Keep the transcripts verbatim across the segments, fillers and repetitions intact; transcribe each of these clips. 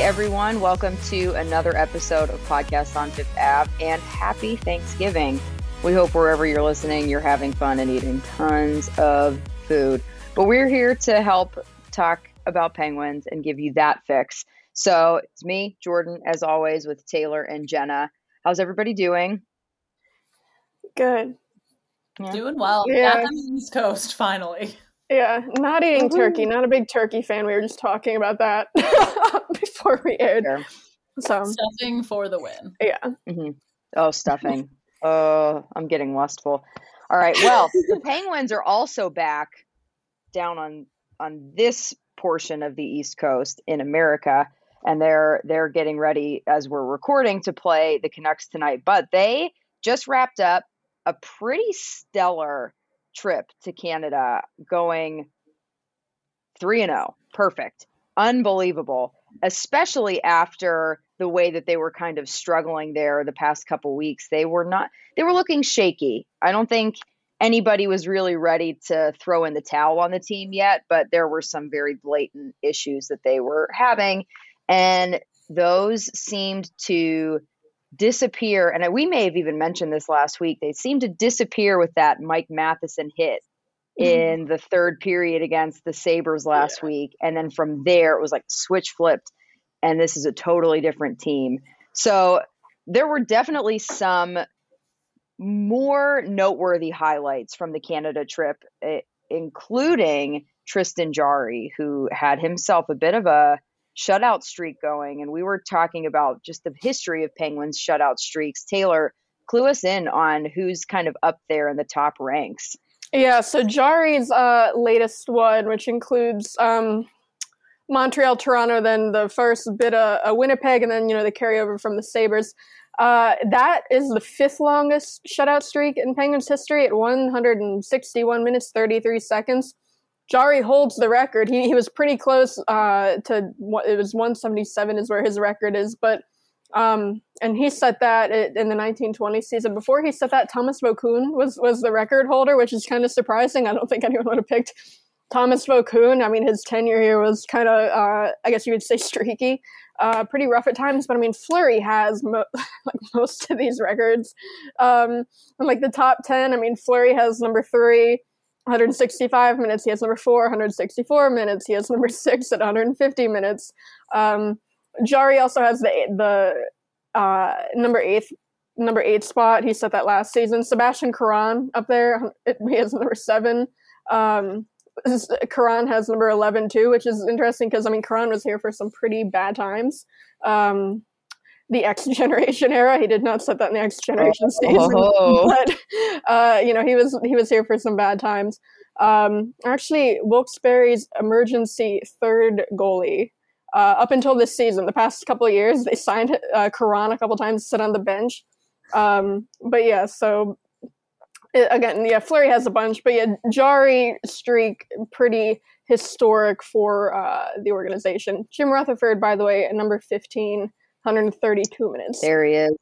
everyone. Welcome to another episode of Podcast on Fifth Ave, and happy Thanksgiving. We hope wherever you're listening, you're having fun and eating tons of food. But we're here to help talk about Penguins and give you that fix. So it's me, Jordan, as always, with Taylor and Jenna. How's everybody doing? Good. Yeah. Doing well. Yeah. Back on the East Coast, finally. Yeah, not eating Woo-hoo. turkey. Not a big turkey fan. We were just talking about that before we aired. Sure. So Stuffing for the win. Yeah. Mm-hmm. Oh, stuffing. Oh, I'm getting lustful. All right. Well, the Penguins are also back down on on this portion of the East Coast in America, and they're they're getting ready as we're recording to play the Canucks tonight. But they just wrapped up a pretty stellar trip to Canada, going three and oh. Perfect. Unbelievable, especially after the way that they were kind of struggling there the past couple weeks. They were not, they were looking shaky. I don't think anybody was really ready to throw in the towel on the team yet, but there were some very blatant issues that they were having, and those seemed to disappear. And we may have even mentioned this last week. They seemed to disappear with that Mike Matheson hit in the third period against the Sabres last yeah. week. And then from there, it was like switch flipped, and this is a totally different team. So there were definitely some more noteworthy highlights from the Canada trip, including Tristan Jarry, who had himself a bit of a shutout streak going. And we were talking about just the history of Penguins shutout streaks. Taylor, clue us in on who's kind of up there in the top ranks. Yeah, so Jarry's uh, latest one, which includes um, Montreal, Toronto, then the first bit of uh, Winnipeg, and then, you know, the carryover from the Sabres. Uh, that is the fifth longest shutout streak in Penguins history at one hundred sixty-one minutes, thirty-three seconds. Jarry holds the record. He he was pretty close uh, to what it was. one seventy-seven is where his record is, but um, and he set that in the nineteen twenty season. Before he set that, Thomas Vokoun was was the record holder, which is kind of surprising. I don't think anyone would have picked Thomas Vokoun. I mean, his tenure here was kind of, uh, I guess you would say, streaky, uh, pretty rough at times. But I mean, Fleury has mo- like most of these records. Um, and like the top ten, I mean, Fleury has number three. one hundred sixty-five minutes. He has number four, one hundred sixty-four minutes. He has number six at one hundred fifty minutes. Um, Jarry also has the the uh, number eight number eight spot. He set that last season. Sebastian Caron up there. He has number seven. Um, Caron has number eleven too, which is interesting because I mean Caron was here for some pretty bad times. Um, the X Generation era. He did not set that in the X Generation season, oh. but uh, you know he was he was here for some bad times. Um, actually, Wilkes-Barre's emergency third goalie uh, up until this season. The past couple of years, they signed uh, Caron a couple times to sit on the bench. Um, but yeah, so it, again, yeah, Fleury has a bunch, but yeah, Jarry streak pretty historic for uh, the organization. Jim Rutherford, by the way, at number fifteen. one hundred thirty-two minutes. There he is.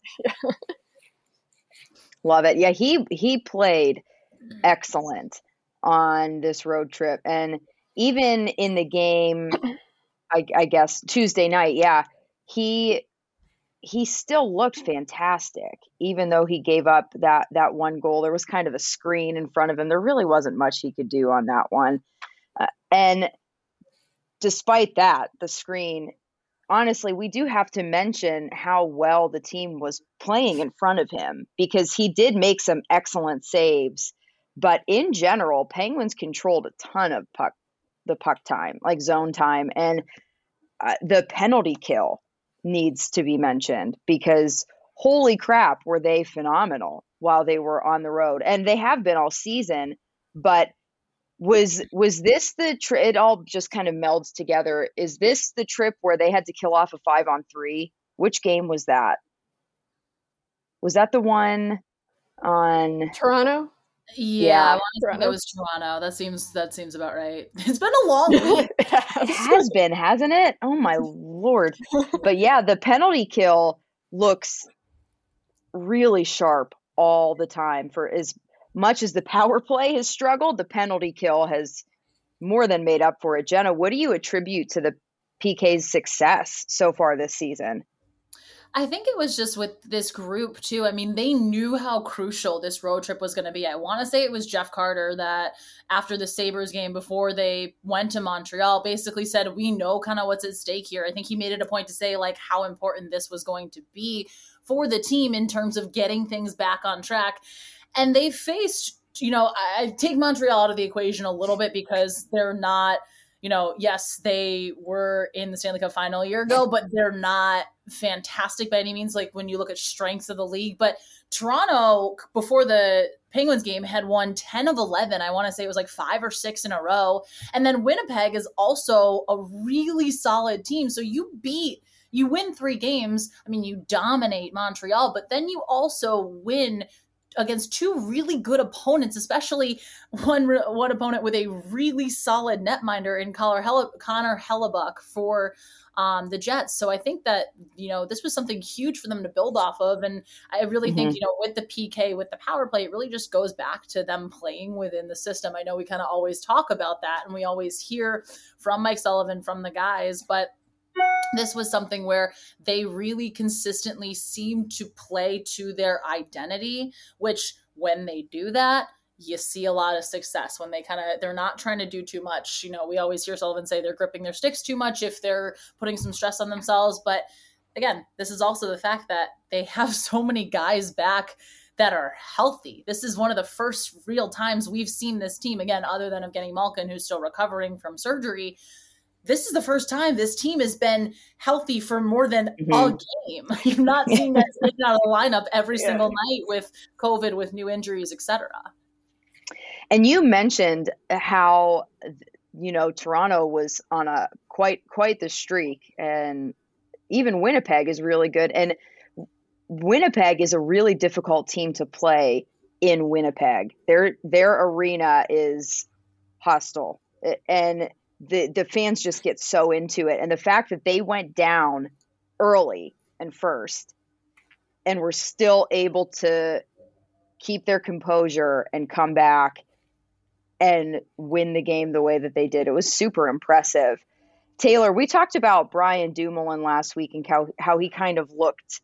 Love it. Yeah, he he played excellent on this road trip. And even in the game, I, I guess, Tuesday night, yeah, he he still looked fantastic, even though he gave up that, that one goal. There was kind of a screen in front of him. There really wasn't much he could do on that one. Uh, and despite that, the screen, honestly, we do have to mention how well the team was playing in front of him, because he did make some excellent saves. But in general, Penguins controlled a ton of puck, the puck time, like zone time. And uh, the penalty kill needs to be mentioned, because holy crap, were they phenomenal while they were on the road. And they have been all season, but Was was this the trip? It all just kind of melds together. Is this the trip where they had to kill off a five on three? Which game was that? Was that the one on Toronto? Yeah, Yeah, I want to think it was Toronto. That seems that seems about right. It's been a long week. it has been, hasn't it? Oh my Lord. But yeah, the penalty kill looks really sharp all the time. For as much as the power play has struggled, the penalty kill has more than made up for it. Jenna, what do you attribute to the P K's success so far this season? I think it was just with this group too. I mean, they knew how crucial this road trip was going to be. I want to say it was Jeff Carter that after the Sabres game, before they went to Montreal, basically said, we know kind of what's at stake here. I think he made it a point to say like how important this was going to be for the team in terms of getting things back on track. And they faced, you know, I take Montreal out of the equation a little bit because they're not, you know, yes, they were in the Stanley Cup final a year ago, but they're not fantastic by any means, like when you look at strengths of the league. But Toronto, before the Penguins game, had won ten of eleven. I want to say it was like five or six in a row. And then Winnipeg is also a really solid team. So you beat, you win three games. I mean, you dominate Montreal, but then you also win against two really good opponents, especially one one opponent with a really solid netminder in Connor Hellebuyck for um, the Jets. So I think that, you know, this was something huge for them to build off of. And I really mm-hmm. think, you know, with the P K, with the power play, it really just goes back to them playing within the system. I know we kind of always talk about that and we always hear from Mike Sullivan, from the guys, but this was something where they really consistently seem to play to their identity, which when they do that, you see a lot of success when they kind of, they're not trying to do too much. You know, we always hear Sullivan say they're gripping their sticks too much if they're putting some stress on themselves. But again, this is also the fact that they have so many guys back that are healthy. This is one of the first real times we've seen this team, again, other than Evgeny Malkin, who's still recovering from surgery. This is the first time this team has been healthy for more than mm-hmm. a game. You're not seeing that taken out of the lineup every yeah. single night with COVID, with new injuries, et cetera. And you mentioned how, you know, Toronto was on a quite quite the streak, and even Winnipeg is really good. And Winnipeg is a really difficult team to play in Winnipeg. Their their arena is hostile, and the the fans just get so into it. And the fact that they went down early and first and were still able to keep their composure and come back and win the game the way that they did, it was super impressive. Taylor, we talked about Brian Dumoulin last week and how, how he kind of looked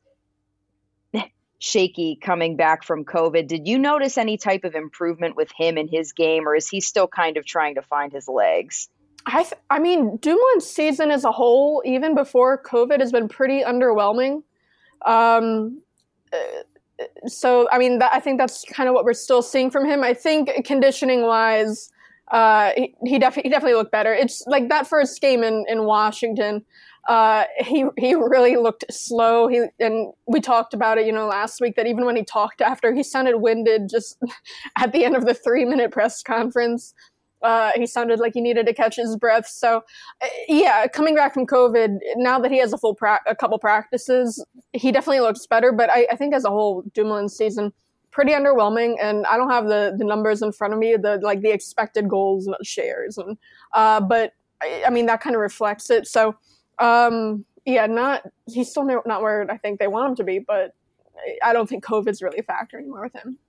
shaky coming back from COVID. Did you notice any type of improvement with him in his game, or is he still kind of trying to find his legs? I th- I mean, Dumoulin's season as a whole, even before COVID, has been pretty underwhelming. Um, so, I mean, that, I think that's kind of what we're still seeing from him. I think conditioning-wise, uh, he, he, def- he definitely looked better. It's like that first game in, in Washington, uh, he he really looked slow. He and we talked about it, you know, last week, that even when he talked after, he sounded winded just at the end of the three-minute press conference. Uh, he sounded like he needed to catch his breath. So, uh, yeah, coming back from COVID, now that he has a full pra- a couple practices, he definitely looks better. But I, I think as a whole, Dumoulin's season pretty underwhelming. And I don't have the, the numbers in front of me, the like the expected goals and shares, and uh, but I, I mean that kind of reflects it. So, um, yeah, not he's still not where I think they want him to be, but I don't think COVID's really a factor anymore with him.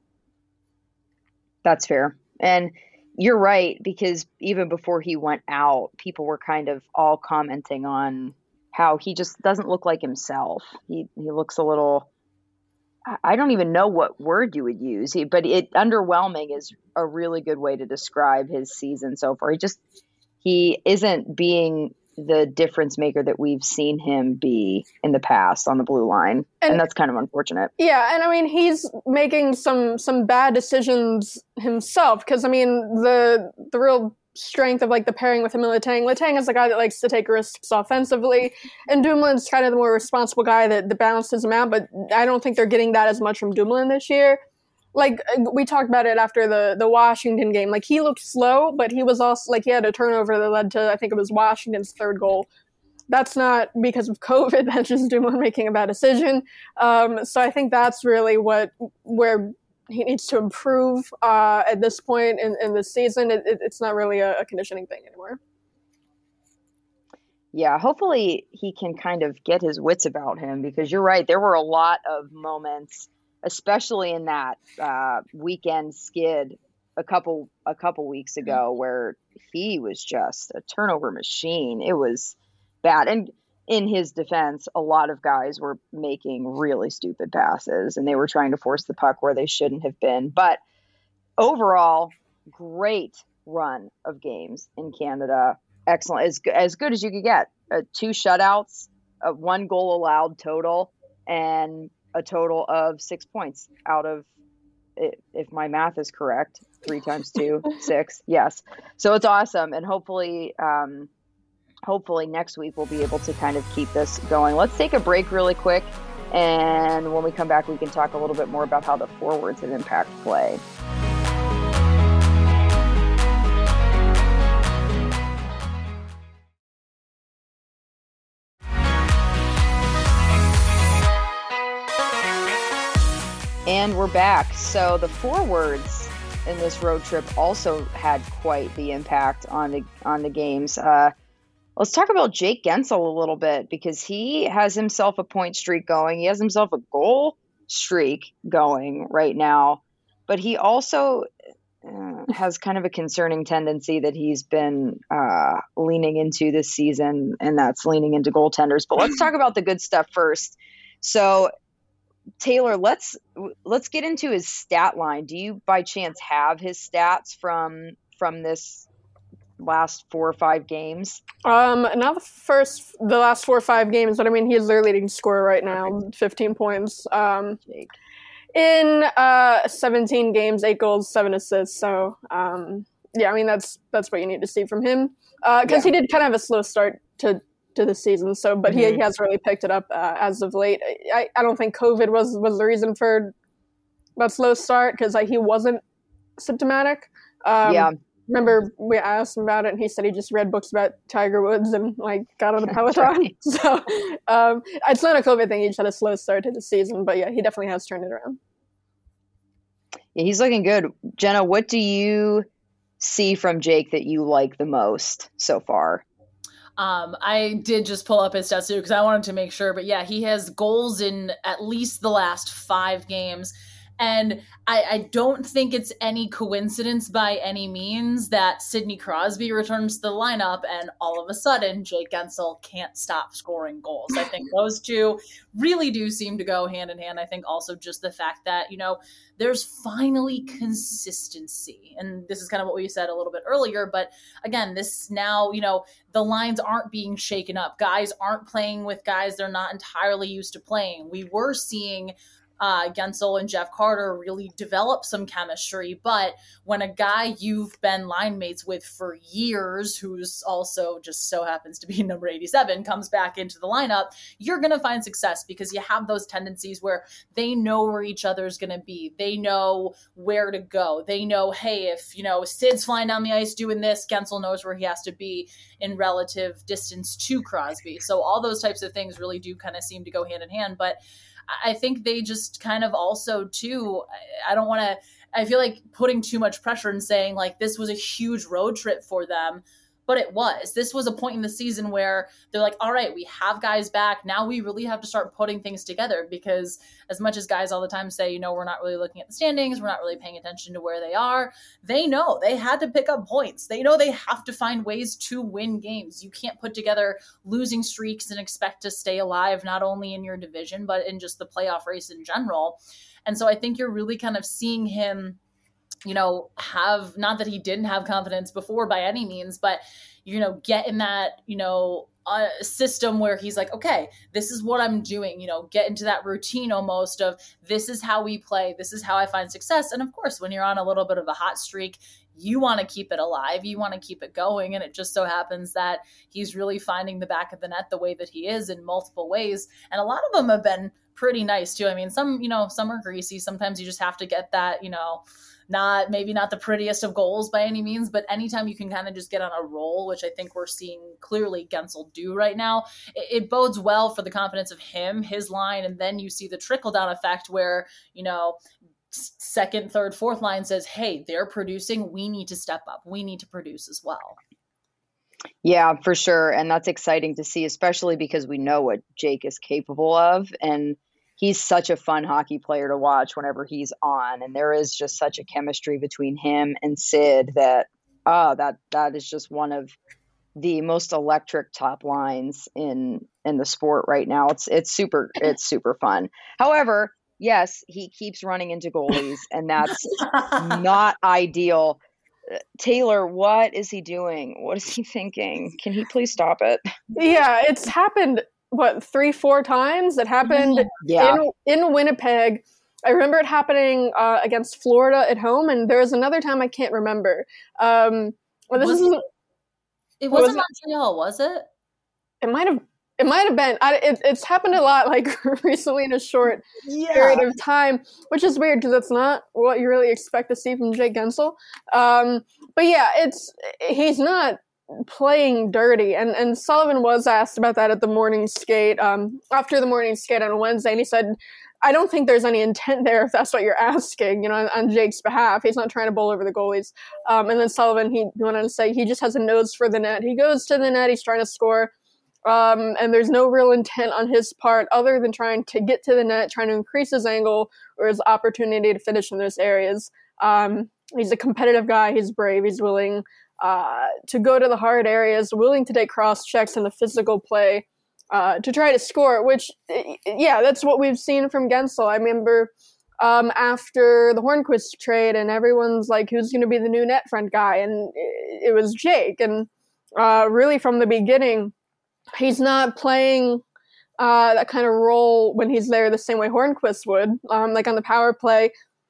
That's fair. And you're right, because even before he went out, people were kind of all commenting on how he just doesn't look like himself. He he looks a little, I don't even know what word you would use, he, but it underwhelming is a really good way to describe his season so far. He just, he isn't being the difference maker that we've seen him be in the past on the blue line. And, and that's kind of unfortunate. Yeah. And I mean, he's making some, some bad decisions himself. Cause I mean, the, the real strength of like the pairing with him and Letang, Letang is the guy that likes to take risks offensively, and Dumoulin's kind of the more responsible guy that, that balances him out. But I don't think they're getting that as much from Dumoulin this year. Like we talked about it after the, the Washington game, like he looked slow, but he was also like, he had a turnover that led to, I think it was Washington's third goal. That's not because of COVID. That's just Dumoulin making a bad decision. Um, so I think that's really what, where he needs to improve uh, at this point in, in the season. It, it, it's not really a, a conditioning thing anymore. Yeah, hopefully he can kind of get his wits about him, because you're right. There were a lot of moments, especially in that uh, weekend skid a couple a couple weeks ago, where he was just a turnover machine. It was bad. And in his defense, a lot of guys were making really stupid passes and they were trying to force the puck where they shouldn't have been. But overall, great run of games in Canada. Excellent. As, as good as you could get. Uh, two shutouts, uh, one goal allowed total, and a total of six points out of, if my math is correct, three times two, six. Yes. So it's awesome. And hopefully, um, hopefully next week we'll be able to kind of keep this going. Let's take a break really quick. And when we come back, we can talk a little bit more about how the forwards have impacted play. And we're back. So the forwards in this road trip also had quite the impact on the on the games. Uh, let's talk about Jake Guentzel a little bit, because he has himself a point streak going. He has himself a goal streak going right now, but he also uh, has kind of a concerning tendency that he's been uh, leaning into this season, and that's leaning into goaltenders. But let's talk about the good stuff first. So Taylor, let's let's get into his stat line. Do you by chance have his stats from from this last four or five games? Um, not the first, the last four or five games, but I mean, he's their leading scorer right now, okay. fifteen points. Um, Jake. in uh, seventeen games, eight goals, seven assists. So, um, yeah, I mean, that's that's what you need to see from him. Because uh, yeah. he did kind of have a slow start to to the season, so but mm-hmm. he, he has really picked it up uh, as of late. I, I don't think COVID was, was the reason for that slow start, because like, he wasn't symptomatic. Um, yeah. Remember we asked him about it, and he said he just read books about Tiger Woods and like got on the Peloton. Right. So um, it's not a COVID thing. He just had a slow start to the season, but yeah, he definitely has turned it around. Yeah, he's looking good. Jenna, what do you see from Jake that you like the most so far? Um, I did just pull up his stats too, because I wanted to make sure, but yeah, he has goals in at least the last five games. And I, I don't think it's any coincidence by any means that Sidney Crosby returns to the lineup and all of a sudden Jake Guentzel can't stop scoring goals. I think those two really do seem to go hand in hand. I think also just the fact that, you know, there's finally consistency. And this is kind of what we said a little bit earlier. But again, this now, you know, the lines aren't being shaken up. Guys aren't playing with guys they're not entirely used to playing. We were seeing Uh, Guentzel and Jeff Carter really develop some chemistry, but when a guy you've been line mates with for years, who's also just so happens to be number eighty-seven, comes back into the lineup, you're going to find success because you have those tendencies where they know where each other's going to be. They know where to go. They know, hey, if, you know, Sid's flying down the ice doing this, Guentzel knows where he has to be in relative distance to Crosby. So all those types of things really do kind of seem to go hand in hand, but I think they just kind of also, too, I don't want to, I feel like putting too much pressure and saying, like, this was a huge road trip for them, but it was. This was a point in the season where they're like, all right, we have guys back. Now we really have to start putting things together, because as much as guys all the time say, you know, we're not really looking at the standings, we're not really paying attention to where they are, they know they had to pick up points. They know they have to find ways to win games. You can't put together losing streaks and expect to stay alive, not only in your division, but in just the playoff race in general. And so I think you're really kind of seeing him, you know, have, not that he didn't have confidence before by any means, but, you know, get in that, you know, uh, system where he's like, okay, this is what I'm doing, you know, get into that routine almost of this is how we play. This is how I find success. And of course, when you're on a little bit of a hot streak, you want to keep it alive. You want to keep it going. And it just so happens that he's really finding the back of the net the way that he is in multiple ways. And a lot of them have been pretty nice too. I mean, some, you know, some are greasy. Sometimes you just have to get that, you know, not maybe not the prettiest of goals by any means, but anytime you can kind of just get on a roll, which I think we're seeing clearly Guentzel do right now, it, it bodes well for the confidence of him, his line, and then you see the trickle down effect where, you know, second, third, fourth line says, hey, they're producing, we need to step up, we need to produce as well. Yeah, for sure. And that's exciting to see, especially because we know what Jake is capable of. And he's such a fun hockey player to watch whenever he's on. And there is just such a chemistry between him and Sid that, oh, that, that is just one of the most electric top lines in in the sport right now. It's it's super it's super fun. However, yes, he keeps running into goalies, and that's not ideal. Taylor, what is he doing? What is he thinking? Can he please stop it? Yeah, it's happened, what, three, four times? It happened yeah. in, in Winnipeg. I remember it happening uh, against Florida at home, and there was another time I can't remember. Um, well, this was is it, it wasn't was Montreal, was it? It might have. It might have been. I, it, it's happened a lot, like recently in a short yeah. period of time, which is weird because it's not what you really expect to see from Jake Guentzel. Um, but yeah, it's he's not playing dirty, and and Sullivan was asked about that at the morning skate um, after the morning skate on Wednesday, and he said, I don't think there's any intent there if that's what you're asking, you know, on, on Jake's behalf. He's not trying to bowl over the goalies. Um, and then Sullivan, he went on to say he just has a nose for the net. He goes to the net, he's trying to score, um, and there's no real intent on his part other than trying to get to the net, trying to increase his angle or his opportunity to finish in those areas. Um, he's a competitive guy. He's brave. He's willing uh, to go to the hard areas, willing to take cross checks in the physical play. Uh, to try to score, which, yeah, that's what we've seen from Guentzel. I remember um, after the Hornqvist trade, and everyone's like, who's going to be the new net front guy? And it, it was Jake. And uh, really from the beginning, he's not playing uh, that kind of role when he's there the same way Hornqvist would. Um, like on the power play,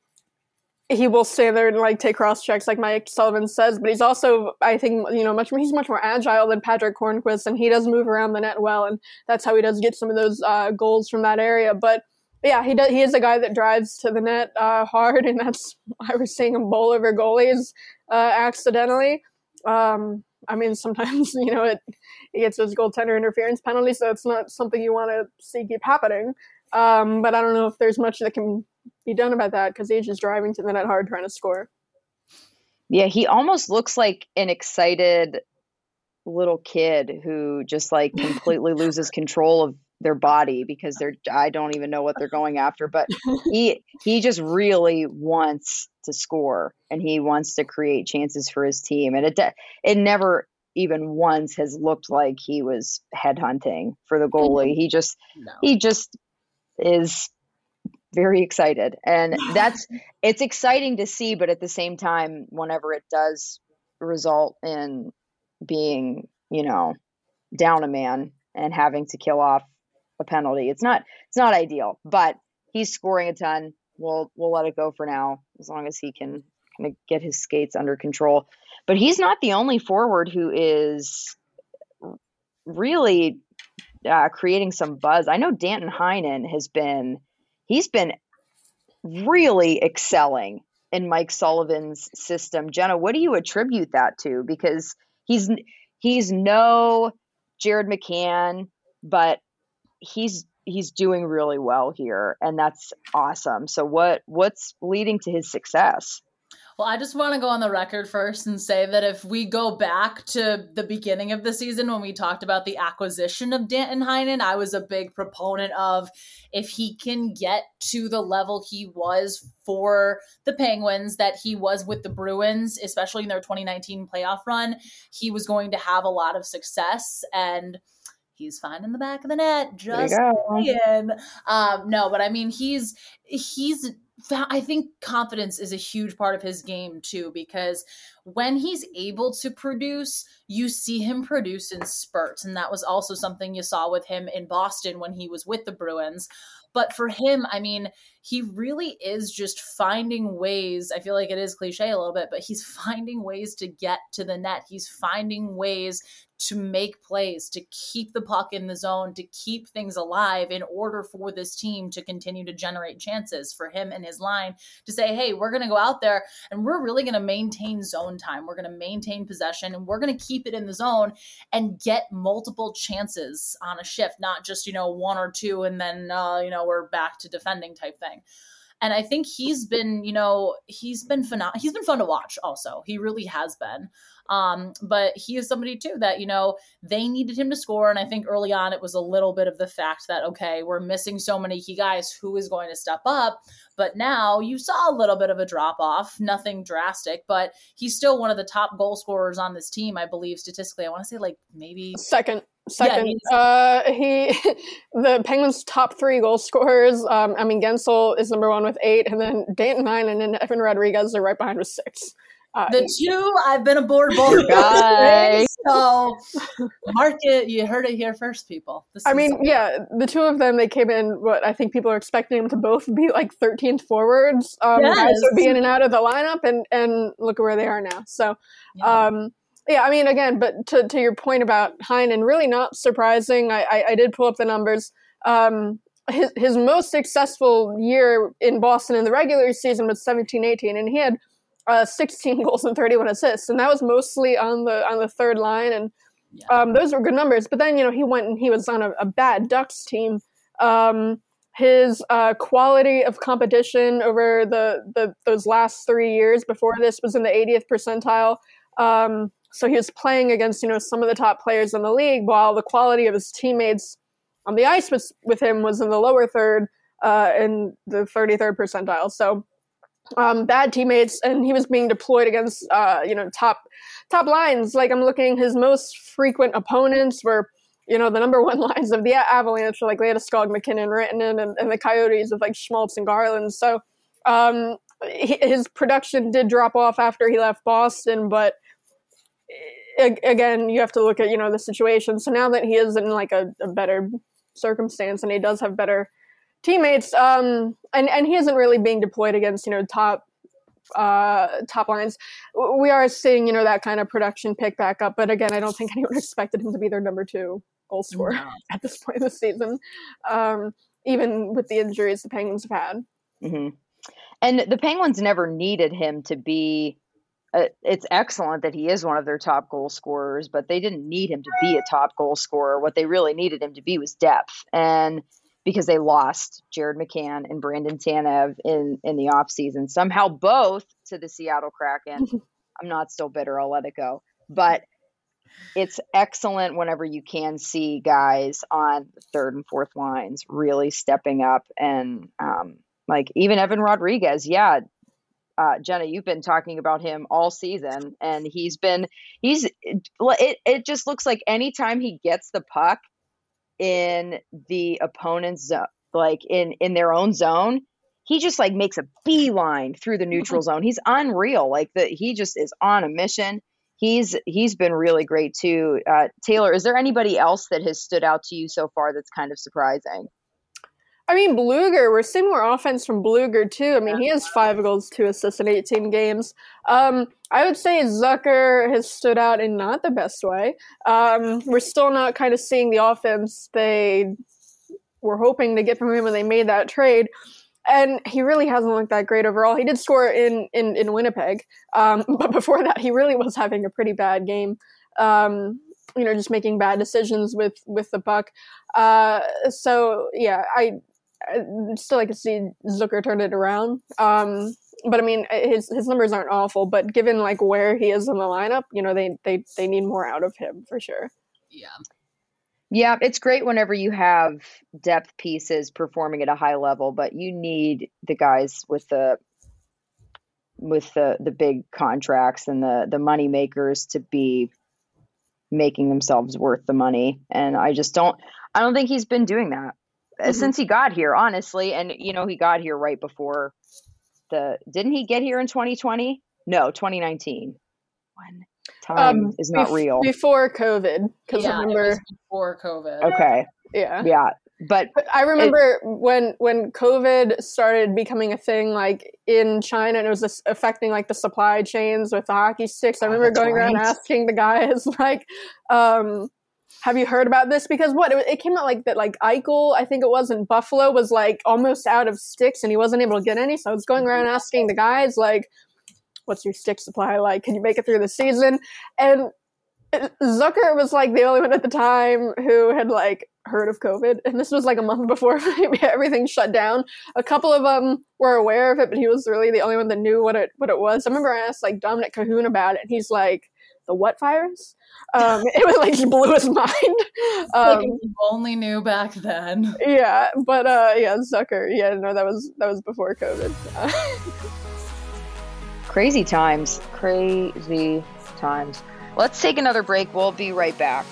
he will stay there and like take cross checks, like Mike Sullivan says. But he's also, I think, you know, much more. He's much more agile than Patrick Hornqvist, and he does move around the net well, and that's how he does get some of those uh, goals from that area. But yeah, he does. He is a guy that drives to the net uh, hard, and that's why we're seeing him bowl over goalies uh, accidentally. Um, I mean, sometimes you know it he gets those goaltender interference penalties, so it's not something you want to see keep happening. Um, but I don't know if there's much that can be done about that because he's just driving to the net hard trying to score. Yeah, he almost looks like an excited little kid who just like completely loses control of their body because they're I don't even know what they're going after, but he he just really wants to score and he wants to create chances for his team, and it it never even once has looked like he was headhunting for the goalie. He just no. he just is very excited, and that's it's exciting to see, but at the same time, whenever it does result in being, you know, down a man and having to kill off a penalty, it's not it's not ideal, but he's scoring a ton. We'll we'll let it go for now as long as he can kind of get his skates under control. But he's not the only forward who is really uh, creating some buzz. I know Danton Heinen has been He's been really excelling in Mike Sullivan's system. Jenna, what do you attribute that to? Because he's he's no Jared McCann, but he's he's doing really well here, and that's awesome. So what what's leading to his success? Well, I just want to go on the record first and say that if we go back to the beginning of the season when we talked about the acquisition of Danton Heinen, I was a big proponent of if he can get to the level he was for the Penguins, that he was with the Bruins, especially in their twenty nineteen playoff run, he was going to have a lot of success, and he's fine in the back of the net. Just saying. Um, no, but I mean, he's he's. I think confidence is a huge part of his game too, because when he's able to produce, you see him produce in spurts. And that was also something you saw with him in Boston when he was with the Bruins. But for him, I mean, he really is just finding ways. I feel like it is cliche a little bit, but he's finding ways to get to the net. He's finding ways to make plays, to keep the puck in the zone, to keep things alive in order for this team to continue to generate chances for him and his line to say, hey, we're going to go out there and we're really going to maintain zone time. We're going to maintain possession and we're going to keep it in the zone and get multiple chances on a shift, not just, you know, one or two and then, uh, you know, we're back to defending type thing. And I think he's been, you know, he's been phenom- he's been fun to watch also. He really has been. Um, but he is somebody too that, you know, they needed him to score. And I think early on it was a little bit of the fact that, okay, we're missing so many key guys. Who is going to step up? But now you saw a little bit of a drop off, nothing drastic, but he's still one of the top goal scorers on this team, I believe, statistically. I want to say like maybe second. Second, yeah, uh, he the Penguins' top three goal scorers. Um, I mean, Gensel is number one with eight, and then Danton Heinen and Evan Rodriguez are right behind with six. Uh, the two I've been aboard both guys. So mark it. You heard it here first, people. This I is- mean, yeah, the two of them, they came in. What I think people are expecting them to both be like thirteenth forwards. Um, Yes. Guys would be in and out of the lineup, and and look at where they are now. So. yeah. Um, Yeah, I mean, again, but to, to your point about Heinen, really not surprising. I, I, I did pull up the numbers. Um, his, his most successful year in Boston in the regular season was seventeen eighteen, and he had uh, sixteen goals and thirty-one assists, and that was mostly on the on the third line, and Yeah. um, those were good numbers. But then, you know, he went and he was on a, a bad Ducks team. Um, his uh, quality of competition over the, the those last three years before this was in the eightieth percentile. Um, So he was playing against, you know, some of the top players in the league, while the quality of his teammates on the ice was, with him was in the lower third, uh, in the thirty-third percentile. So um, bad teammates, and he was being deployed against, uh, you know, top top lines. Like I'm looking, his most frequent opponents were, you know, the number one lines of the Avalanche, like Landeskog, McKinnon, Rantanen, and, and the Coyotes with like Schmaltz and Garland. So um, he, his production did drop off after he left Boston, but again, you have to look at, you know, the situation. So now that he is in like a, a better circumstance and he does have better teammates, um, and, and he isn't really being deployed against, you know, top uh, top lines, we are seeing, you know, that kind of production pick back up. But again, I don't think anyone expected him to be their number two goal scorer No. at this point in the season, um, even with the injuries the Penguins have had. Mm-hmm. And the Penguins never needed him to be Uh, it's excellent that he is one of their top goal scorers, but they didn't need him to be a top goal scorer. What they really needed him to be was depth. And because they lost Jared McCann and Brandon Tanev in, in the offseason, somehow both to the Seattle Kraken. I'm not still bitter. I'll let it go. But it's excellent whenever you can see guys on the third and fourth lines really stepping up. And um, like even Evan Rodriguez, yeah, Uh, Jenna, you've been talking about him all season, and he's been, he's, it, it just looks like anytime he gets the puck in the opponent's zone, like in, in their own zone, he just like makes a beeline through the neutral zone. He's unreal. Like that, he just is on a mission. He's, he's been really great too. Uh, Taylor, is there anybody else that has stood out to you so far that's kind of surprising? I mean, Blueger, we're seeing more offense from Blueger, too. I mean, he has five goals, two assists in eighteen games. Um, I would say Zucker has stood out in not the best way. Um, we're still not kind of seeing the offense they were hoping to get from him when they made that trade. And he really hasn't looked that great overall. He did score in, in, in Winnipeg, um, but before that, he really was having a pretty bad game. Um, you know, just making bad decisions with, with the puck. Uh, so, yeah, I... I'd still like to see Zucker turn it around. Um, but I mean, his his numbers aren't awful, but given like where he is in the lineup, you know, they they, they need more out of him for sure. Yeah. Yeah, it's great whenever you have depth pieces performing at a high level, but you need the guys with the with the, the big contracts and the, the money makers to be making themselves worth the money. And I just don't I don't think he's been doing that. Mm-hmm. Since he got here, honestly. And, you know, he got here right before the, didn't he get here in twenty twenty? No, twenty nineteen. When time um, is not bef- real. Before COVID. Because yeah, I remember. It was before COVID. Okay. Yeah. Yeah. But, but I remember it, when when COVID started becoming a thing, like in China, and it was this affecting like the supply chains with the hockey sticks. I remember oh, going right. around asking the guys, like, um, have you heard about this? Because what, it, it came out like that, like Eichel, I think it was, in Buffalo was like almost out of sticks and he wasn't able to get any. So I was going around asking the guys, like, what's your stick supply like? Can you make it through the season? And Zucker was like the only one at the time who had like heard of COVID. And this was like a month before everything shut down. A couple of them were aware of it, but he was really the only one that knew what it, what it was. I remember I asked like Dominic Cahoon about it, and he's like, the the what virus? Um, it was like just blew his mind. Um, like if you only knew back then. Yeah, but uh, yeah, Zucker. Yeah, no, that was that was before COVID. Crazy times, crazy times. Let's take another break. We'll be right back.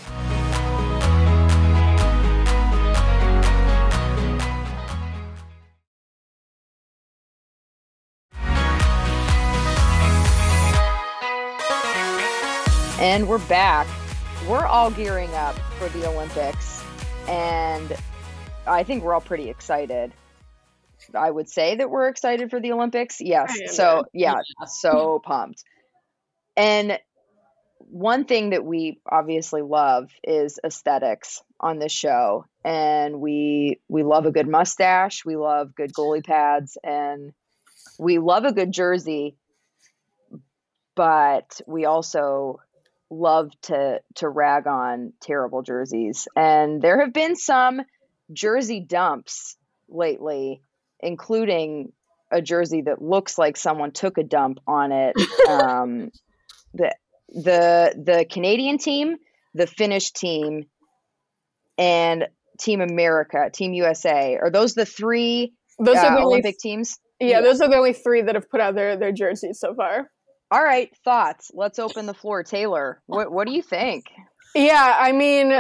And we're back. We're all gearing up for the Olympics, and I think we're all pretty excited. I would say that we're excited for the Olympics. Yes. So, yeah, yeah, so pumped. And one thing that we obviously love is aesthetics on this show. And we we love a good mustache. We love good goalie pads, and we love a good jersey. But we also love to to rag on terrible jerseys. And there have been some jersey dumps lately, including a jersey that looks like someone took a dump on it. Um, the the the Canadian team, the Finnish team, and Team America, Team U S A. Are those the three those uh, are the Olympic only, teams? Yeah, yeah, those are the only three that have put out their, their jerseys so far. All right, thoughts. Let's open the floor. Taylor, what what do you think? Yeah, I mean,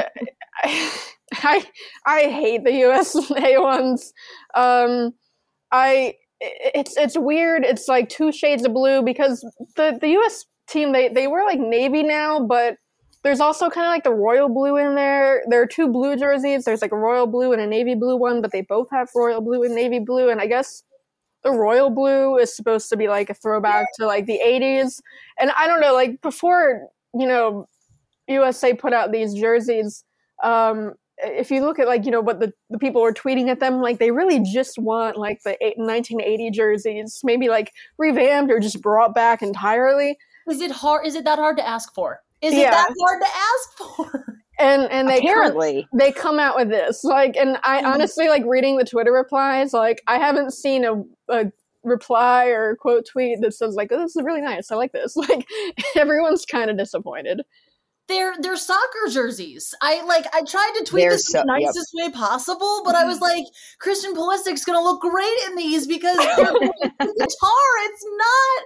I I hate the U S A ones. Um, I it's it's weird. It's like two shades of blue because the, the U S team they they wear like navy now, but there's also kind of like the royal blue in there. There are two blue jerseys. There's like a royal blue and a navy blue one, but they both have royal blue and navy blue. And I guess the royal blue is supposed to be like a throwback to like the eighties. And I don't know, like before, you know, U S A put out these jerseys, um, if you look at like, you know, what the, the people were tweeting at them, like they really just want like the eight, nineteen eighty jerseys, maybe like revamped or just brought back entirely. Is it hard? Is it that hard to ask for? Is Yeah. it that hard to ask for? And and they Apparently. come, they come out with this like, and I honestly like reading the Twitter replies. Like I haven't seen a, a reply or quote tweet that says like, "Oh, this is really nice. I like this." Like everyone's kind of disappointed. They're they're soccer jerseys. I like I tried to tweet They're this so- the nicest way possible, but I was like, Christian Pulisic's gonna look great in these because the guitar. It's not.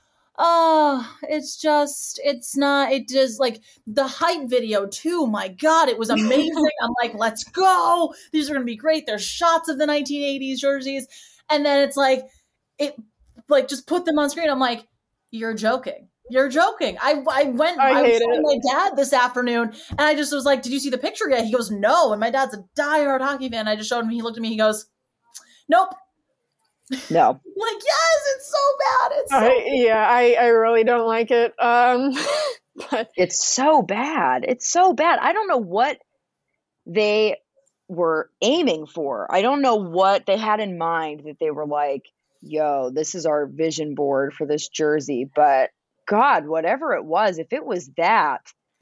Oh, it's just, it's not, it just like the hype video too. My God, it was amazing. I'm like, let's go. These are going to be great. There's shots of the nineteen eighties jerseys. And then it's like, it like just put them on screen. I'm like, you're joking. You're joking. I I went, I, I was hate with it. my dad this afternoon and I just was like, did you see the picture yet? He goes, no. And my dad's a diehard hockey fan. I just showed him, he looked at me, he goes, nope. No. Like, yes, it's so bad. It's so I, yeah, I, I really don't like it. Um, but It's so bad. It's so bad. I don't know what they were aiming for. I don't know what they had in mind that they were like, yo, this is our vision board for this jersey. But God, whatever it was, if it was that,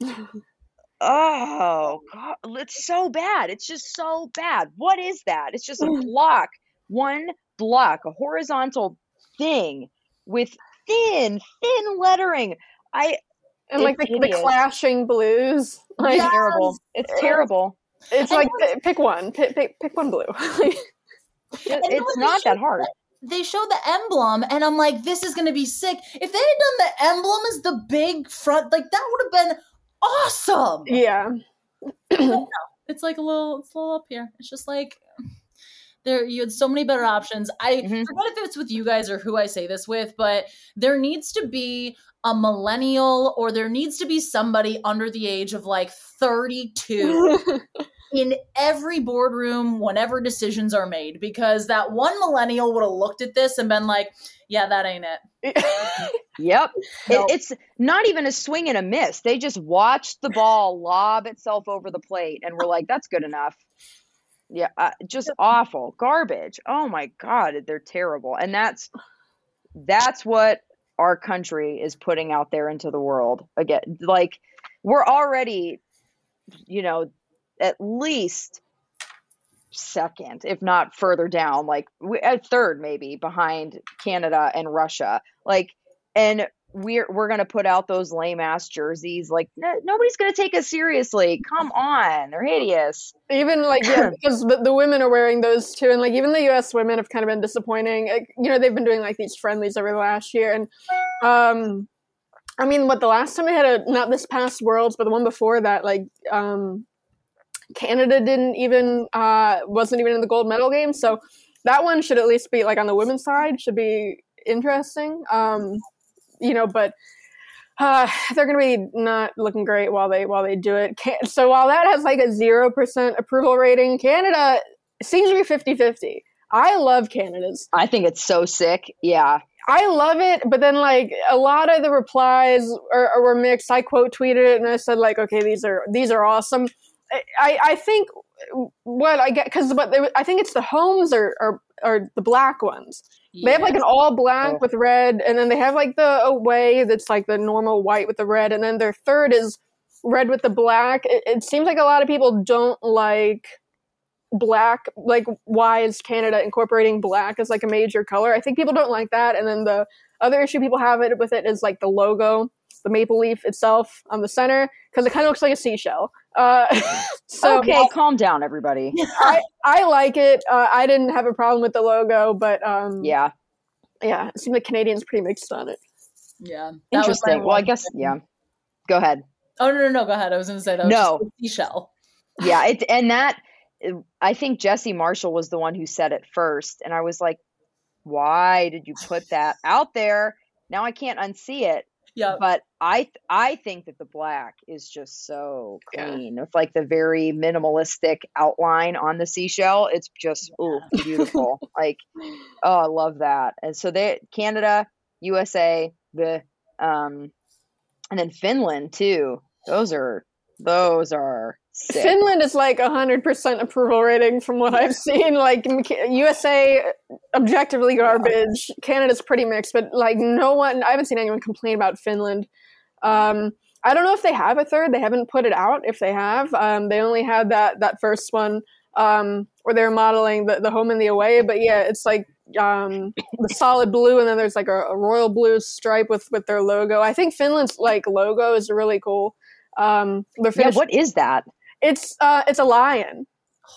oh, God, it's so bad. It's just so bad. What is that? It's just a block, one block, a horizontal thing with thin, thin lettering. I and like the, the hideous. clashing blues. Like, It's terrible. It's terrible. It's And like it was- pick one, pick pick, pick one blue. It- And it it's was not a that show hard. They showed the emblem, and I'm like, this is going to be sick. If they had done the emblem as the big front, like, that would have been awesome. Yeah. It's like a little, it's a little up here. It's just like, there, you had so many better options. I Mhm. forget if it's with you guys or who I say this with, but there needs to be a millennial or there needs to be somebody under the age of like thirty-two in every boardroom whenever decisions are made, because that one millennial would have looked at this and been like, yeah, that ain't it. Yep. Nope. It, it's not even a swing and a miss. They just watched the ball lob itself over the plate and were like, that's good enough. Yeah. Uh, just awful. Garbage. Oh my God. They're terrible. And that's, that's what our country is putting out there into the world. Again, like we're already, you know, at least second, if not further down, like we, at third maybe behind Canada and Russia. Like, and we're we're gonna put out those lame ass jerseys. Like no, nobody's gonna take us seriously. Come on, they're hideous. Even like yeah, because the, the women are wearing those too, and like even the U S women have kind of been disappointing. Like, you know, they've been doing like these friendlies over the last year, and um, I mean, what the last time they had a not this past Worlds, but the one before that, like um, Canada didn't even uh wasn't even in the gold medal game, so that one should at least be like on the women's side should be interesting. Um, you know, but. Uh, they're going to be not looking great while they while they do it. Can- so while that has like a zero percent approval rating, Canada seems to be fifty-fifty. I love Canada's. I think it's so sick. Yeah. I love it, but then like a lot of the replies are, are were mixed. I quote tweeted it and I said like, okay, these are these are awesome. I, I think what I get because what they, I think it's the homes are are, are the black ones. They have like an all black oh. with red, and then they have like the away that's like the normal white with the red, and then their third is red with the black. It, it seems like a lot of people don't like black. Like, why is Canada incorporating black as like a major color? I think people don't like that. And then the other issue people have it with it is like the logo, the maple leaf itself on the center, because it kind of looks like a seashell. Uh, so okay, I, calm down, everybody. I, I like it. Uh, I didn't have a problem with the logo, but um, yeah, yeah, it seemed like Canadians pretty mixed on it. Yeah, interesting. Well, I guess yeah. Go ahead. Oh no, no, no. Go ahead. I was going to say that. Was no just a seashell. Yeah, it and that I think Jesse Marshall was the one who said it first, and I was like, "Why did you put that out there? Now I can't unsee it." Yeah, but I I think that the black is just so clean. Yeah. With like the very minimalistic outline on the seashell, it's just ooh beautiful. Like, oh, I love that. And so they Canada, U S A, the um, and then Finland too. Those are those are. Sick. Finland is like a hundred percent approval rating from what I've seen. Like U S A, objectively garbage. Canada's pretty mixed, but like no one, I haven't seen anyone complain about Finland. Um, I don't know if they have a third. They haven't put it out. If they have, um, they only had that that first one um, where they're modeling the, the home and the away. But yeah, it's like um, the solid blue, and then there's like a, a royal blue stripe with with their logo. I think Finland's like logo is really cool. Um, yeah, what is that? It's uh, it's a lion.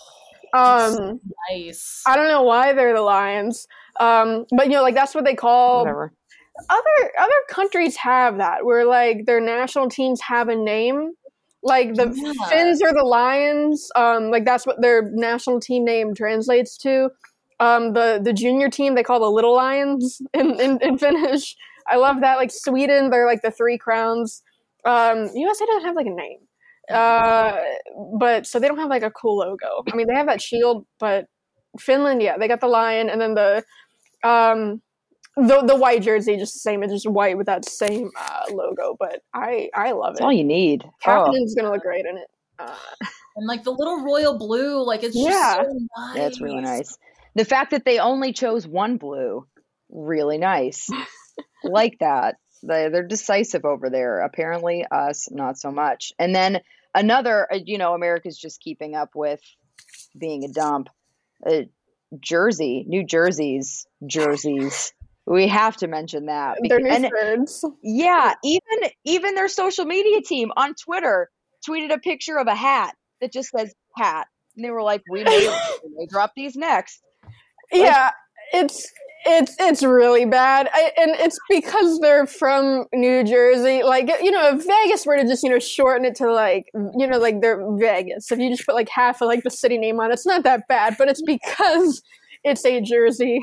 Um, nice. I don't know why they're the lions, um, but you know, like that's what they call. Whatever. Other other countries have that, where like their national teams have a name. Like the yeah. Finns are the lions. Um, like that's what their national team name translates to. Um, the the junior team they call the Little Lions in, in, in Finnish. I love that. Like Sweden, they're like the Three Crowns. Um, U S A doesn't have like a name. Uh, but so they don't have like a cool logo. I mean, they have that shield, but Finland, yeah, they got the lion, and then the um the the white jersey, just the same. It's just white with that same uh, logo. But I I love That's it. all you need. Captain's oh. gonna look great in it. Uh, and like the little royal blue, like it's yeah, just so nice. Yeah, it's really nice. The fact that they only chose one blue, really nice. Like that. They, they're decisive over there. Apparently, us not so much. And then another, you know, America's just keeping up with being a dump. Uh, Jersey, New Jersey's jerseys. We have to mention that. They're new threads. Yeah, even even their social media team on Twitter tweeted a picture of a hat that just says hat, and they were like, "We may they drop these next." Like, yeah, it's. It's it's really bad, I, and it's because they're from New Jersey. Like, you know, if Vegas were to just, you know, shorten it to like, you know, like they're Vegas. If you just put like half of like the city name on it, it's not that bad. But it's because it's a Jersey.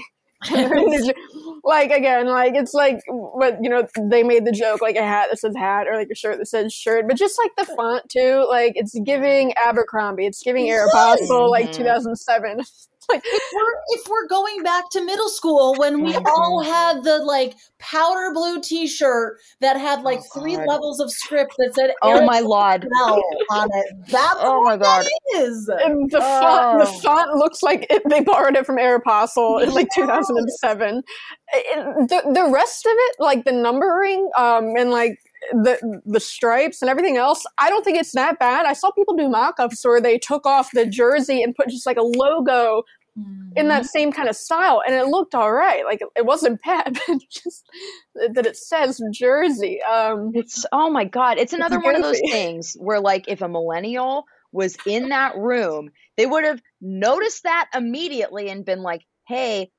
Like, again, like it's like what, you know, they made the joke like a hat that says hat or like a shirt that says shirt, but just like the font too, like it's giving Abercrombie, it's giving Aeropostale like two thousand seven. Like, if we're if we're going back to middle school when we all had the like powder blue T-shirt that had like oh, three God. levels of script that said "Oh my Lord" on it. That's oh what my God. that is. And the oh. font, the font looks like it, they borrowed it from Aeropostale in like two thousand seven. It, the the rest of it, like the numbering, um, and like. the the stripes and everything else, I don't think it's that bad. I saw people do mock-ups where they took off the jersey and put just like a logo mm-hmm. in that same kind of style, and it looked all right. Like it, it wasn't bad, but just that it says Jersey. Um, It's oh my god, it's another it's one of those goofy. things where like if a millennial was in that room, they would have noticed that immediately and been like, "Hey,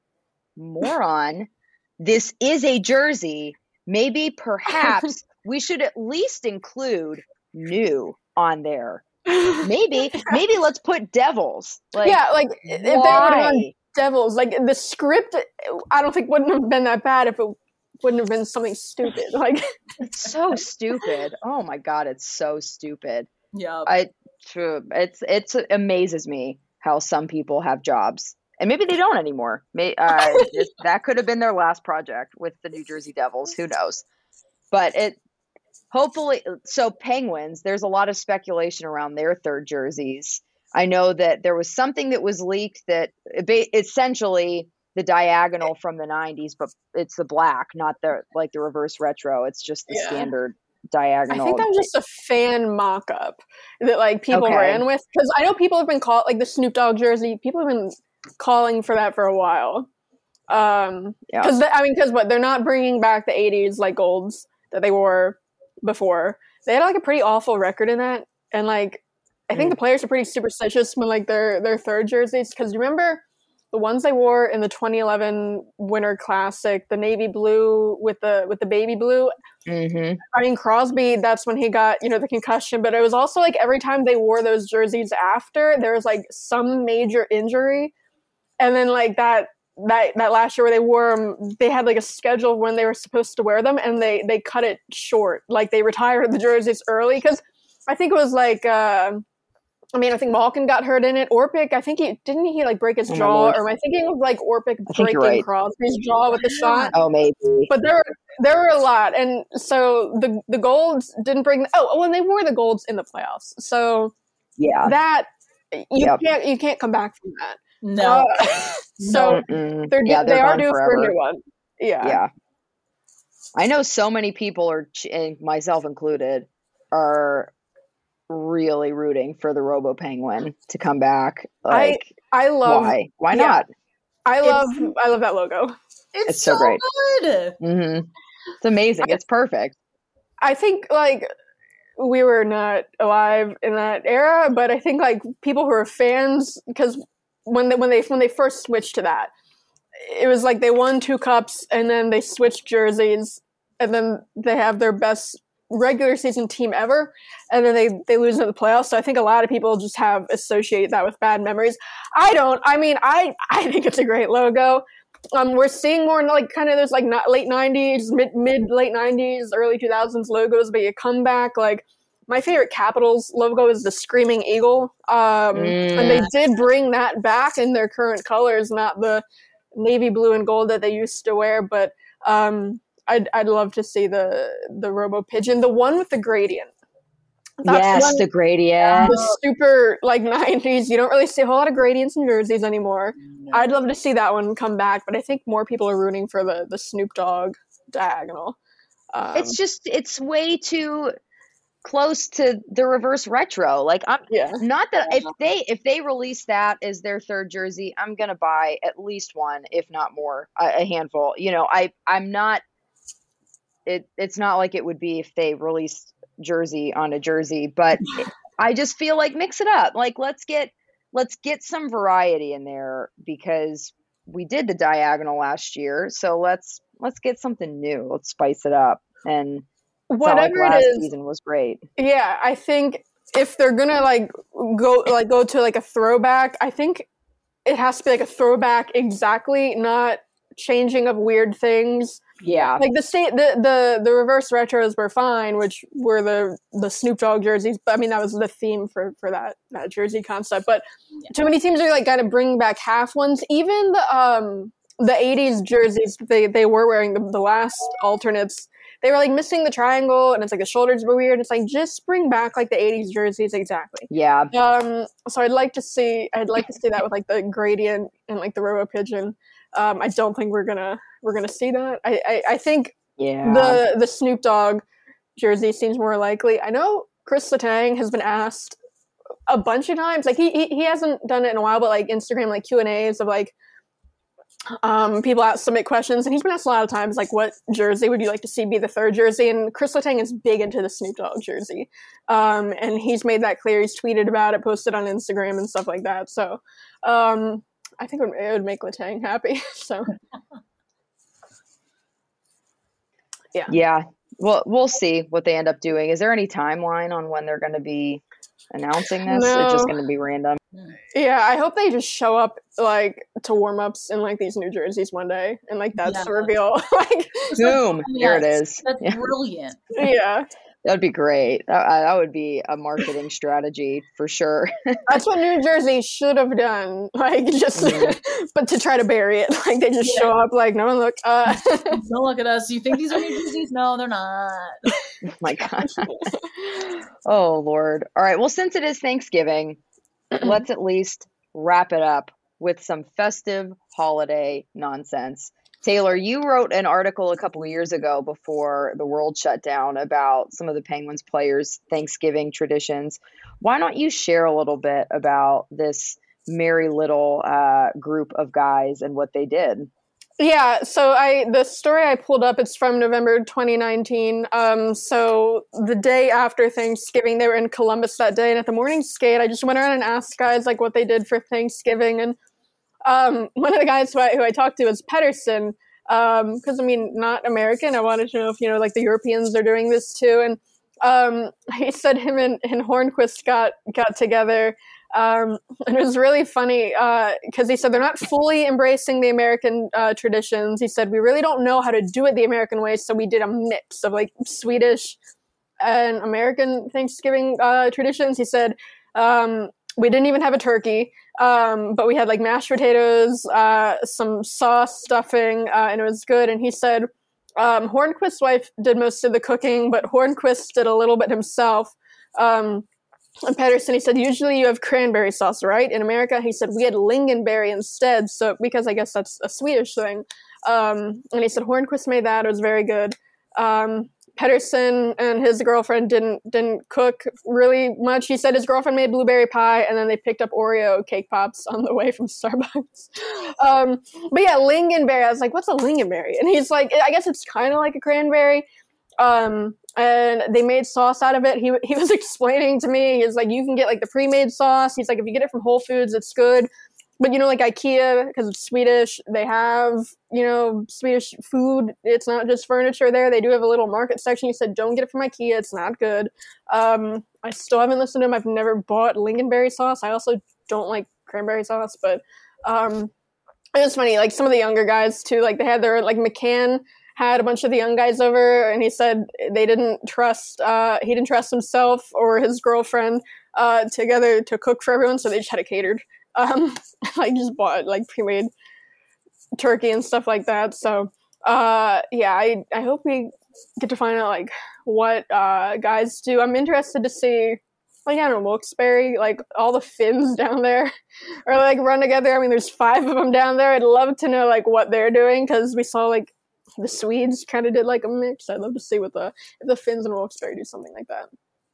moron, this is a jersey. Maybe perhaps we should at least include new on there. Maybe maybe let's put Devils." Like, yeah, like if they would have done Devils, like the script, I don't think wouldn't have been that bad if it wouldn't have been something stupid. Like it's so stupid. Oh my god, it's so stupid. Yeah. I it's it's it amazes me how some people have jobs. And maybe they don't anymore. May, uh, it, that could have been their last project with the New Jersey Devils. Who knows? But it hopefully, so Penguins, there's a lot of speculation around their third jerseys. I know that there was something that was leaked that essentially the diagonal from the nineties, but it's the black, not the like the reverse retro. It's just the yeah. standard diagonal. I think that was just a fan mock-up that like people Okay. ran with, because I know people have been called like the Snoop Dogg jersey. People have been calling for that for a while. Um, Yeah. because I mean, because what they're not bringing back the eighties like golds that they wore before. They had like a pretty awful record in that, and like I think Mm. the players are pretty superstitious when like their their third jerseys. Because you remember the ones they wore in the twenty eleven Winter Classic, the navy blue with the with the baby blue. Mm-hmm. I mean, Crosby, that's when he got, you know, the concussion, but it was also like every time they wore those jerseys after, there was like some major injury. And then like that that that last year where they wore them, they had like a schedule when they were supposed to wear them, and they they cut it short. Like they retired the jerseys early, because I think it was like, uh, I mean, I think Malkin got hurt in it. Orpik, I think he, didn't he like break his Oh my jaw? Lord. Or am I thinking of like Orpik I think breaking you're right. Crosby's jaw with the shot? Oh, maybe. But there were there were a lot, and so the the golds didn't bring. Oh, oh, and they wore the golds in the playoffs, so Yeah. that you Yep. can't you can't come back from that. No. Uh, so Mm-mm. they're, yeah, they they're are gone due forever. for a new one. Yeah, Yeah. I know so many people are, ch- and myself included, are really rooting for the Robo Penguin to come back. Like, I love why? Why yeah. not? I love It's- I love that logo. It's, It's so so, great. good. Mm-hmm. It's amazing. It's perfect. I think like we were not alive in that era, but I think like people who are fans, because when they when they when they first switched to that, it was like they won two cups and then they switched jerseys, and then they have their best regular season team ever, and then they they lose in the playoffs. So I think a lot of people just have associate that with bad memories. I don't. I mean, I I think it's a great logo. Um, we're seeing more like kind of those like not late nineties, mid mid late nineties, early two thousands logos, but you come back like. My favorite Capitals logo is the Screaming Eagle, um, Mm. and they did bring that back in their current colors, not the navy blue and gold that they used to wear. But um, I'd I'd love to see the the Robo Pigeon, the one with the gradient. That's yes, one, the gradient. the super like nineties. You don't really see a whole lot of gradients in jerseys anymore. I'd love to see that one come back, but I think more people are rooting for the the Snoop Dogg diagonal. Um, It's just, it's way too close to the reverse retro. Like, I'm yeah. not that if they if they release that as their third jersey, I'm gonna buy at least one, if not more, a, a handful. You know, I I'm not. It it's not like it would be if they released jersey on a jersey, but I just feel like mix it up. Like let's get let's get some variety in there, because we did the diagonal last year, so let's let's get something new. Let's spice it up. And it's not like Whatever last it is, season was great. yeah, I think if they're gonna like go like go to like a throwback, I think it has to be like a throwback exactly, not changing of weird things. Yeah. Like the state, the, the the reverse retros were fine, which were the the Snoop Dogg jerseys. But I mean, that was the theme for for that that jersey concept. But Yeah. too many teams are like kind of bringing back half ones. Even the um the eighties jerseys they they were wearing, the, the last alternates, they were like missing the triangle, and it's like the shoulders were weird. It's like just bring back like the eighties jerseys exactly. Yeah. Um, so I'd like to see I'd like to see that with like the gradient and like the Robo Pigeon. Um, I don't think we're gonna we're gonna see that. I I, I think Yeah. the the Snoop Dogg jersey seems more likely. I know Chris Letang has been asked a bunch of times. Like he, he he hasn't done it in a while, but like Instagram like Q and A's of like um people out submit questions, and he's been asked a lot of times like, what jersey would you like to see be the third jersey? And Chris Letang is big into the Snoop Dogg jersey, um and he's made that clear. He's tweeted about it, posted on Instagram and stuff like that. So um I think it would, it would make Letang happy. So yeah yeah well, we'll see what they end up doing. Is there any timeline on when they're going to be announcing this? No. It's just going to be random. Yeah, I hope they just show up like to warm-ups in like these new jerseys one day, and like that's Yeah. the reveal. Like, Boom, here it is. That's Yeah. brilliant. yeah, That'd be great. That, that would be a marketing strategy for sure. that's what New Jersey should have done. Like just, but to try to bury it, like they just Yeah. show up like, no, look, uh, Don't look at us. You think these are new jerseys? No, they're not. Oh my God. Oh Lord. All right. Well, since it is Thanksgiving, let's at least wrap it up with some festive holiday nonsense. Taylor, you wrote an article a couple of years ago before the world shut down about some of the Penguins players' Thanksgiving traditions. Why don't you share a little bit about this merry little uh, group of guys and what they did? Yeah, so I the story I pulled up, it's from November twenty nineteen. Um, so the day after Thanksgiving, they were in Columbus that day, and at the morning skate, I just went around and asked guys like what they did for Thanksgiving, and um, one of the guys who I, who I talked to was Pedersen, because um, I mean, not American. I wanted to know if you know like the Europeans are doing this too, and um, he said him and, and Hornquist got got together. Um, and it was really funny because uh, he said they're not fully embracing the American uh, traditions. He said, we really don't know how to do it the American way, so we did a mix of like Swedish and American Thanksgiving uh, traditions. He said, um, we didn't even have a turkey, um, but we had like mashed potatoes, uh, some sauce, stuffing, uh, and it was good. And he said, um, Hornquist's wife did most of the cooking, but Hornquist did a little bit himself. Um, And Pedersen, he said, usually you have cranberry sauce, right? In America, he said, we had lingonberry instead, so because I guess that's a Swedish thing. Um, and he said, Hornquist made that. It was very good. Um, Pedersen and his girlfriend didn't didn't cook really much. He said his girlfriend made blueberry pie, and then they picked up Oreo cake pops on the way from Starbucks. Um, but yeah, lingonberry. I was like, what's a lingonberry? And he's like, I guess it's kind of like a cranberry. Um, and they made sauce out of it. He he was explaining to me, he's like, you can get like the pre-made sauce. He's like, if you get it from Whole Foods, it's good. But you know, like IKEA, because it's Swedish, they have, you know, Swedish food. It's not just furniture there. They do have a little market section. He said, don't get it from IKEA. It's not good. Um, I still haven't listened to him. I've never bought lingonberry sauce. I also don't like cranberry sauce, but um, it was funny. Like some of the younger guys too, like they had their, like McCann had a bunch of the young guys over, and he said they didn't trust, uh, he didn't trust himself or his girlfriend uh, together to cook for everyone, so they just had it catered. Um, like just bought like pre-made turkey and stuff like that. So uh, yeah, I, I hope we get to find out like what uh, guys do. I'm interested to see, like, I don't know, Wilkes-Barre, like all the Finns down there or like run together. I mean, there's five of them down there. I'd love to know like what they're doing, because we saw like the Swedes kind of did like a mix. I'd love to see what the if the Finns and Wilkes-Barre do something like that.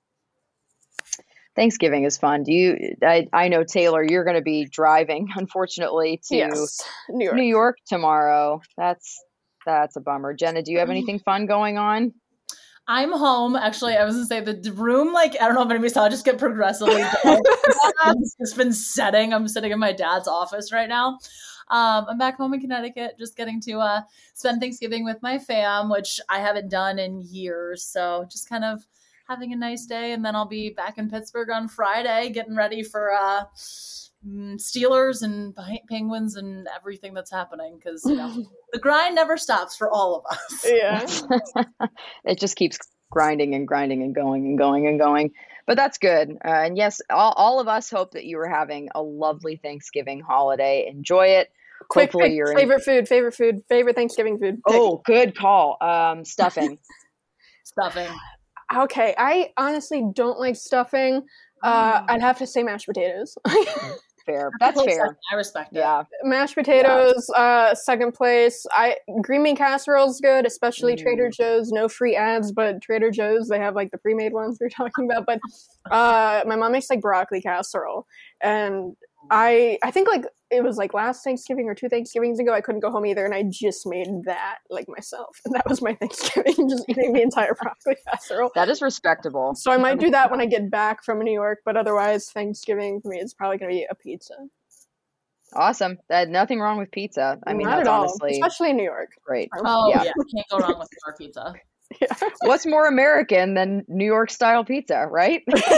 Thanksgiving is fun. Do you? I, I know, Taylor, you're going to be driving, unfortunately, to Yes, New York. New York tomorrow. That's that's a bummer. Jenna, do you have anything fun going on? I'm home. Actually, I was gonna say the room, like, I don't know if anybody saw it, just get progressively dark. It's just been setting. I'm sitting in my dad's office right now. Um, I'm back home in Connecticut, just getting to uh, spend Thanksgiving with my fam, which I haven't done in years. So just kind of having a nice day, and then I'll be back in Pittsburgh on Friday, getting ready for uh, Steelers and Penguins and everything that's happening, because you know the grind never stops for all of us. Yeah, it just keeps grinding and grinding and going and going and going. But that's good. Uh, and yes, all, all of us hope that you are having a lovely Thanksgiving holiday. Enjoy it. quick, Hopefully quick you're favorite in- food, favorite food, favorite Thanksgiving food. Pick. Oh, good call. Um, stuffing. Stuffing. Okay, I honestly don't like stuffing. Uh, I'd have to say mashed potatoes. fair. That's fair. I respect it. Yeah. Mashed potatoes, yeah. uh, second place. I green bean casserole's good, especially mm. Trader Joe's. No free ads, but Trader Joe's, they have like the pre-made ones we're talking about. But uh, my mom makes like broccoli casserole, and I I think like it was like last Thanksgiving or two Thanksgivings ago. I couldn't go home either, and I just made that like myself, and that was my Thanksgiving, just eating the entire broccoli casserole. That is respectable. So I might do that when I get back from New York, but otherwise Thanksgiving for me is probably going to be a pizza. Awesome. That nothing wrong with pizza. I mean, not that's at all, honestly especially in New York. Great. Oh yeah, yeah. Can't go wrong with New York pizza. Yeah. What's more American than New York style pizza, right?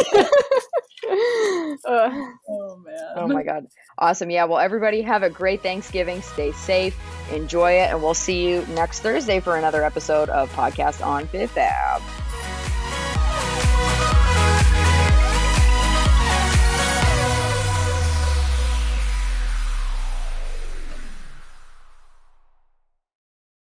uh, oh man. Oh my God. Awesome. Yeah. Well, everybody have a great Thanksgiving. Stay safe. Enjoy it. And we'll see you next Thursday for another episode of Podcast on Fifth Ave.